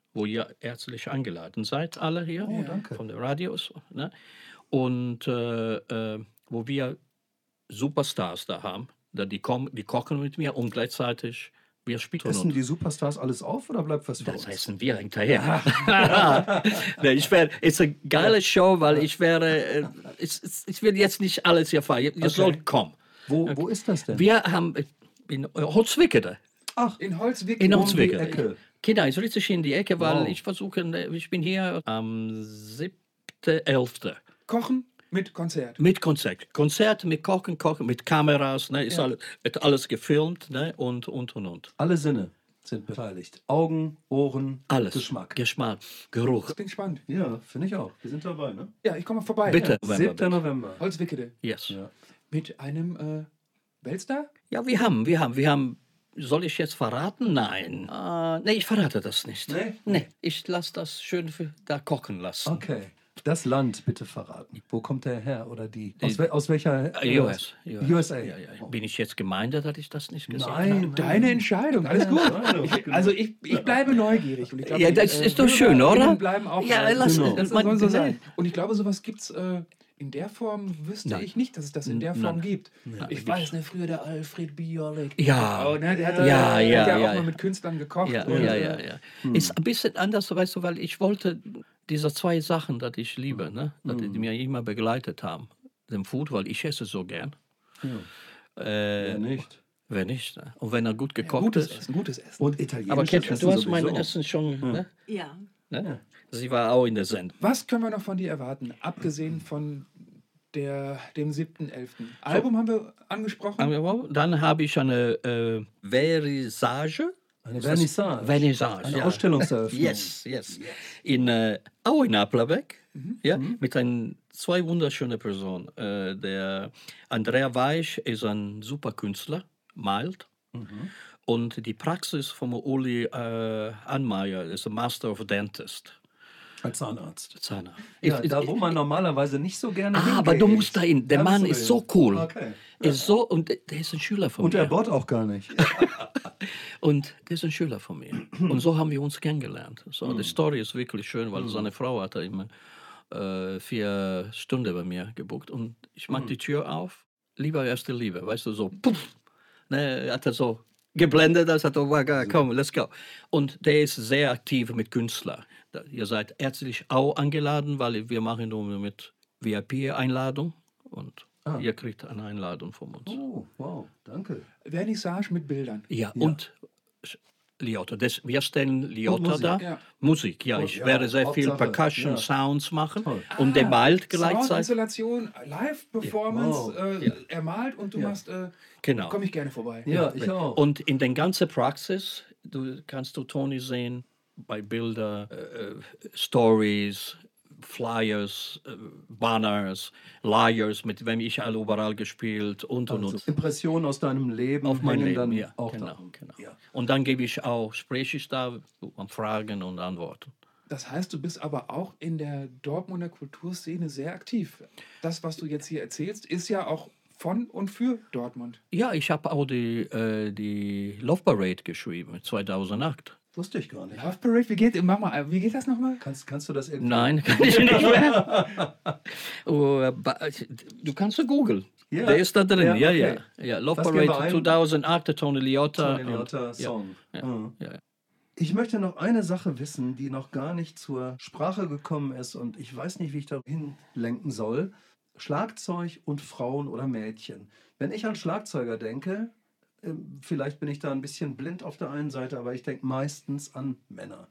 wo ihr herzlich eingeladen seid, alle hier Oh, danke. von den Radios. Ne? Und äh, äh, wo wir Superstars da haben, da die, kommen, die kochen mit mir und gleichzeitig wir spielen. Essen die Superstars alles auf oder bleibt was für Das uns? essen wir hinterher. nee, ich werde, es ist eine geile Show, weil ich werde, äh, ich, ich will jetzt nicht alles hier fahren. Ihr, ihr Okay. sollt kommen. Wo, wo ist das denn? Wir haben in Holzwickede. Ach, In Holzwick. In um die Holzwickede. Ecke. Genau, ist richtig in die Ecke, weil Wow. ich versuche, ich bin hier am siebten elften Kochen mit Konzert. mit Konzert. Konzert mit Kochen, Kochen mit Kameras, ne, ist Ja. alles, wird alles gefilmt, ne, und, und, und, und. Alle Sinne sind beteiligt. Augen, Ohren, Alles. Geschmack. Geschmack, Geruch. Das klingt spannend. Ja, finde ich auch. Wir sind dabei, ne? Ja, ich komme mal vorbei. Bitte. Ja. siebten November. Holzwickede. Yes. Ja. Mit einem äh, Weltstar? Ja, wir haben, wir haben, wir haben. Soll ich jetzt verraten? Nein. Äh, nee, ich verrate das nicht. Nee? Nee, ich lasse das schön für, da kochen lassen. Okay. Das Land bitte verraten. Wo kommt der her oder die? Aus, wel aus welcher? Äh, U S. U S A. Ja, ja. Bin ich jetzt gemeint, dass ich das nicht gesagt Nein, habe? Deine Entscheidung, alles gut. Entscheidung, Ich, genau. also ich, ich bleibe neugierig. Und ich glaube, Ja, die, das äh, ist doch schön, HörerInnen oder? Bleiben auch Ja, neugierig. lass Genau. Das man- soll so genau. sein. Und ich glaube, sowas gibt es äh, in der Form, wüsste Nein. ich nicht, dass es das in der Form Nein. gibt. Nein, ich gibt's. weiß, ne, früher der Alfred Biolek. Ja. Oh, ne, der hat, Ja, äh, ja, hat ja, ja, auch ja. mal mit Künstlern gekocht. Ja, und, ja, äh, ja, ja. Ist ein bisschen anders, weißt du, weil ich wollte diese zwei Sachen, die ich liebe, ne, die, die mir immer begleitet haben. Den Food, weil ich esse so gern. Äh, Ja, nicht. Wer nicht, ne? Und wenn er gut gekocht Gutes ist. Essen, gutes Essen. Und italienisches Aber Catherine, Essen du hast mein sowieso. Essen schon, ne? Ja. ne? Sie war auch in der Sendung. Was können wir noch von dir erwarten, abgesehen von der, dem siebten elften Album haben wir angesprochen. Dann habe ich eine äh, Vernissage. Eine Vernissage. Vernissage. Eine ja. Ausstellungseröffnung. Yes, yes. In, äh, auch in Applerbeck. Ja, mit ein, zwei wunderschönen Personen. Äh, der Andrea Weich ist ein super Künstler, malt. Und die Praxis von Uli äh, Anmeier ist ein Master of Dentist. Als Zahnarzt. Zahnarzt. Ja, Ich- da ich- wo man normalerweise nicht so gerne Ah, hingeht. aber du musst da hin. Der Kannst Mann du ist hin. so cool. Okay. Ist so, und der der ist ein Schüler von Und mir. er bohrt auch gar nicht. Und der ist ein Schüler von mir. Und so haben wir uns kennengelernt. So, Hm. die Story ist wirklich schön, weil seine Frau hat immer äh, vier Stunden bei mir gebucht. Und ich mach Hm. die Tür auf. Liebe, erste Liebe. Weißt du, so. Puff. Ne, hat er so geblendet, als hat er, oh, komm, let's go. Und der ist sehr aktiv mit Künstlern. Da- Ihr seid herzlich auch eingeladen, weil wir machen nur mit V I P-Einladung. Und Ah. ihr kriegt eine Einladung von uns. Oh, wow, danke. Vernissage mit Bildern. Ja, und Liotta. Das, wir stellen Liotta Musik, da. ja. Musik, ja. Oh, Ich ja, werde sehr viel Hauptsache, Percussion, ja. Sounds machen. Toll. Und der malt Sound, gleichzeitig. Installation, Live-Performance, Wow. äh, er malt und du Ja. machst, äh, Genau. komme ich gerne vorbei. Ja, ich auch. Und in den ganzen Praxis, du kannst du Toni sehen, bei Bilder, äh, äh, Stories, Flyers, äh, Banners, Liars, mit wem ich alle überall gespielt und und Also, und. Impressionen aus deinem Leben Auf mein hängen Leben, dann ja. auch Genau, da. genau. Ja. Und dann gebe ich auch, spreche ich da an Fragen und Antworten. Das heißt, du bist aber auch in der Dortmunder Kulturszene sehr aktiv. Das, was du jetzt hier erzählst, ist ja auch von und für Dortmund. Ja, ich habe auch die, äh, die Love Parade geschrieben, zweitausendacht. Wusste ich gar nicht. Love Parade, wie geht, mach mal, wie geht das nochmal? Kannst, kannst du das irgendwie? Nein, kann ich nicht mehr. oh, ba- du kannst du googeln. Ja. Der ist da drin, Ja, ja, ja. okay. ja. Love Das geben wir Parade ein. zweitausendacht, Tony Liotta. Tony Liotta und- Song. Ja, Mhm. ja, ja. Ich möchte noch eine Sache wissen, die noch gar nicht zur Sprache gekommen ist und ich weiß nicht, wie ich da hinlenken soll. Schlagzeug und Frauen oder Mädchen. Wenn ich an Schlagzeuger denke, äh, vielleicht bin ich da ein bisschen blind auf der einen Seite, aber ich denke meistens an Männer.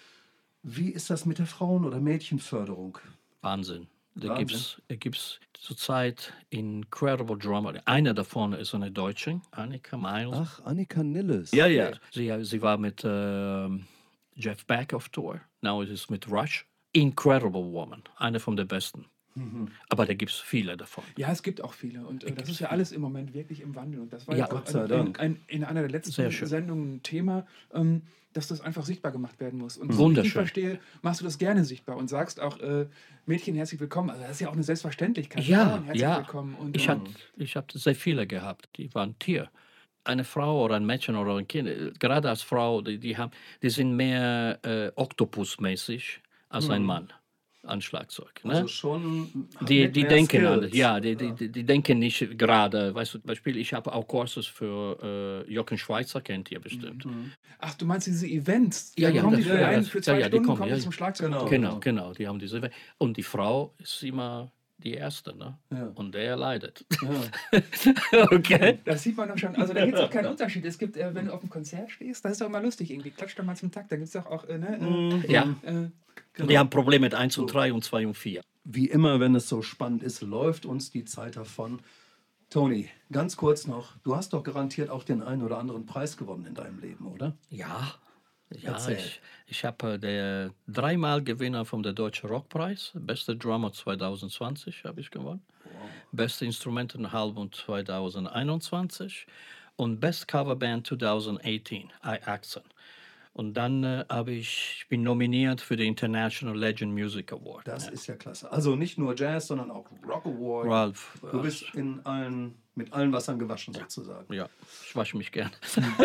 Wie ist das mit der Frauen- oder Mädchenförderung? Wahnsinn. Da Wahnsinn. gibt's, da gibt's zurzeit Incredible Drummer. Einer davon ist eine Deutsche, Annika Miles. Ach, Annika Nilles. Ja, ja. Sie, sie war mit ähm, Jeff Beck auf Tour. Now it is mit Rush. Incredible Woman. Eine von den besten. Aber da gibt es viele davon. Ja, es gibt auch viele. Und äh, das ist ja alles im Moment wirklich im Wandel. Und das war Ja, ja, Gott auch sei ein, Dank. ein, in einer der letzten Sehr schön. Sendungen ein Thema, ähm, dass das einfach sichtbar gemacht werden muss. Und so wie ich Wunderschön. dich verstehe, machst du das gerne sichtbar und sagst auch, äh, Mädchen, herzlich willkommen. Also das ist ja auch eine Selbstverständlichkeit. Ja, Frauen, herzlich ja. willkommen. Und, Ich äh, hatte ich hab sehr viele gehabt. Die waren Tier. eine Frau oder ein Mädchen oder ein Kind, äh, gerade als Frau, die, die, haben, die sind mehr äh, Oktopusmäßig als ein Mann an Schlagzeug. Ne? Also schon Die, mit die mehr denken Skills. anders, ja, die, die, die, die denken nicht gerade, weißt du, zum Beispiel, ich habe auch Kurses für äh, Jochen Schweizer, kennt ihr bestimmt. Ach, du meinst diese Events? Ja, die ja, kommen das- die ja, für, ja, ein, das- für zwei ja, ja, die Stunden kommen, kommen ja, die zum Schlagzeug. genau. Genau, genau, die haben diese. Und die Frau ist immer die Erste, ne? Ja. Und der leidet. Ja. Okay. Das sieht man doch schon. Also da gibt es auch keinen Unterschied. Es gibt, äh, wenn du auf einem Konzert stehst, das ist doch immer lustig irgendwie. Klatscht doch mal zum Takt. Da gibt es doch auch, äh, ne? Äh, Ja, äh, die haben Probleme mit eins und drei und zwei und vier. Wie immer, wenn es so spannend ist, läuft uns die Zeit davon. Toni, ganz kurz noch. Du hast doch garantiert auch den einen oder anderen Preis gewonnen in deinem Leben, oder? Ja, ja Erzähl. ich, ich habe äh, der dreimal Gewinner vom der Deutsche Rockpreis, beste Drummer zwanzig zwanzig habe ich gewonnen, beste Instrumentenalbum zwanzig einundzwanzig und Best Coverband zwanzig achtzehn, iAccent. Und dann äh, habe ich, ich bin nominiert für den International Legend Music Award. Das ist ja klasse. Also nicht nur Jazz, sondern auch Rock Award. Ralph, Du bist in allen, mit allen Wassern gewaschen sozusagen. ja, ich wasche mich gern.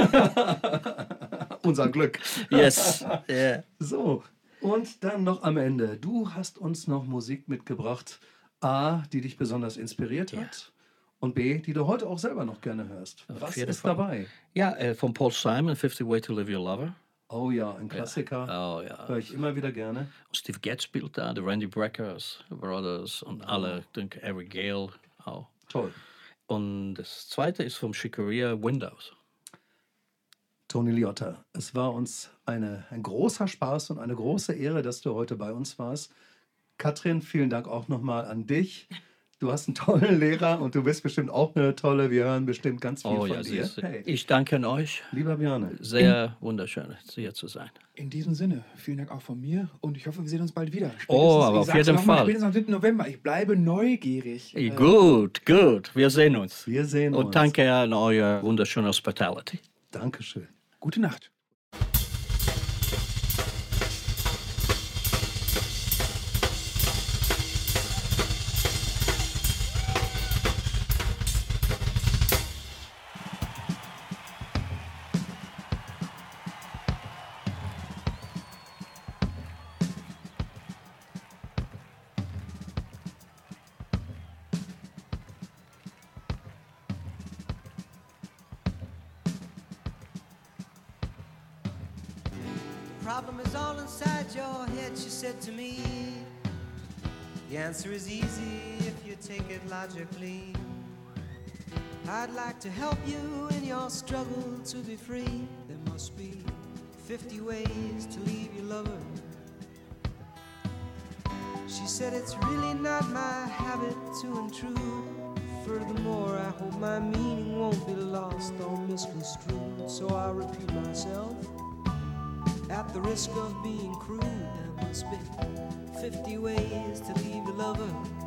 Unser Glück. Yes, yeah. So, und dann noch am Ende. Du hast uns noch Musik mitgebracht, A, die dich besonders inspiriert hat und B, die du heute auch selber noch gerne hörst. Was jeden ist Fall. dabei? Ja, äh, von Paul Simon, fifty Way to Live Your Lover. Oh ja, ein Klassiker. Oh ja. Höre ich immer wieder gerne. Steve Getz spielt da, die Randy Breckers Brothers und alle, ich denke Eric Gale auch. Toll. Und das zweite ist vom Schickeria Windows. Toni Liotta, es war uns eine, ein großer Spaß und eine große Ehre, dass du heute bei uns warst. Katrin, vielen Dank auch nochmal an dich. Du hast einen tollen Lehrer und du bist bestimmt auch eine tolle. Wir hören bestimmt ganz viel Oh von ja, dir. siehst du. Hey, Ich danke euch. lieber Bjarne. Sehr wunderschön, hier zu sein. In diesem Sinne, vielen Dank auch von mir und ich hoffe, wir sehen uns bald wieder. Oh, aber ich auf sag's jeden noch mal, Fall. Spätestens am siebten November. Ich bleibe neugierig. Hey, Äh, gut, gut. Wir sehen uns. Wir sehen Und uns. danke an euer wunderschöne Hospitality. Dankeschön. Gute Nacht. Problem is all inside your head, she said to me. The answer is easy if you take it logically. I'd like to help you in your struggle to be free. There must be fifty ways to leave your lover. She said it's really not my habit to intrude. Furthermore, I hope my meaning won't be lost or misconstrued. So I'll repeat myself. At the risk of being crude, there must be fifty ways to leave your lover.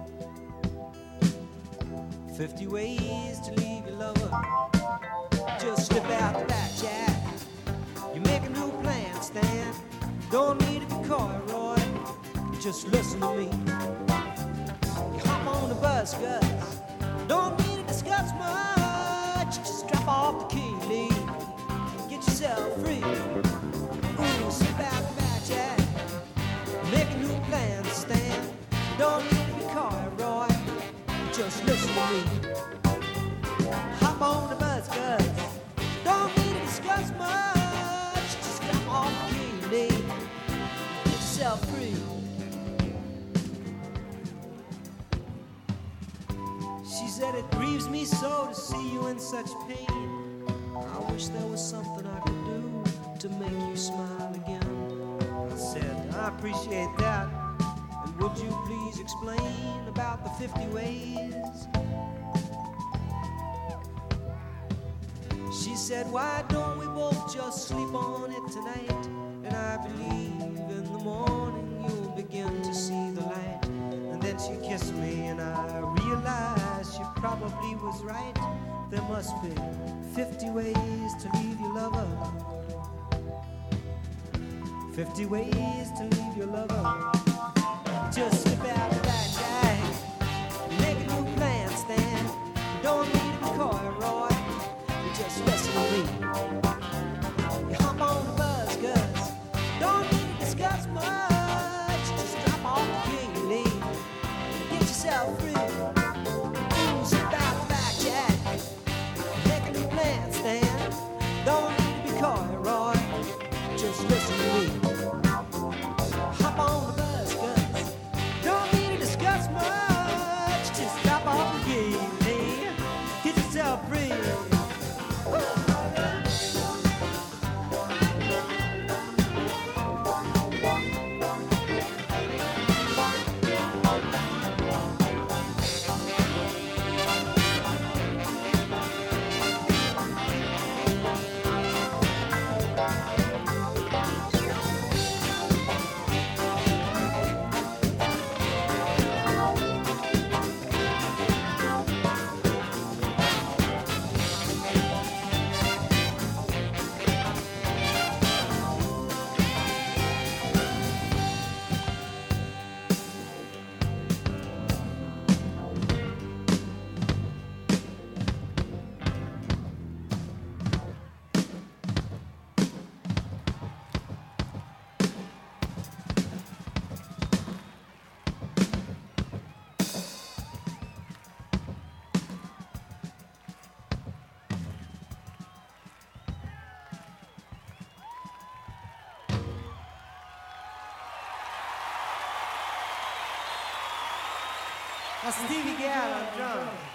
Fifty ways to leave your lover. Just slip out the back, Jack. You make a new plan, Stan. Don't need to be coy, Roy. Just listen to me. You hop on the bus, Gus. Don't need to discuss much. Just drop off the key, Lee. Get yourself free. Ooh, slip out the back, Jack. Make a new plan, Stan. Don't need to be coy, Roy. Just listen to me. Hop on the bus, Gus. Don't need to discuss much. Just drop off the key, Lee. Get yourself free. She said it grieves me so to see you in such pain. I wish there was something I could do to make you smile again. I said, I appreciate that. And would you please explain about the fifty ways? She said, why don't we both just sleep on it tonight? And I believe in the morning you'll begin to see the light. And then she kissed me and I realized she probably was right. There must be fifty ways to leave your lover. Fifty ways to leave your lover. Just slip out the back, Jack. Make a new plan, Stan. You don't need to be coy, Roy. You just listen That's Stevie Gadd on drums.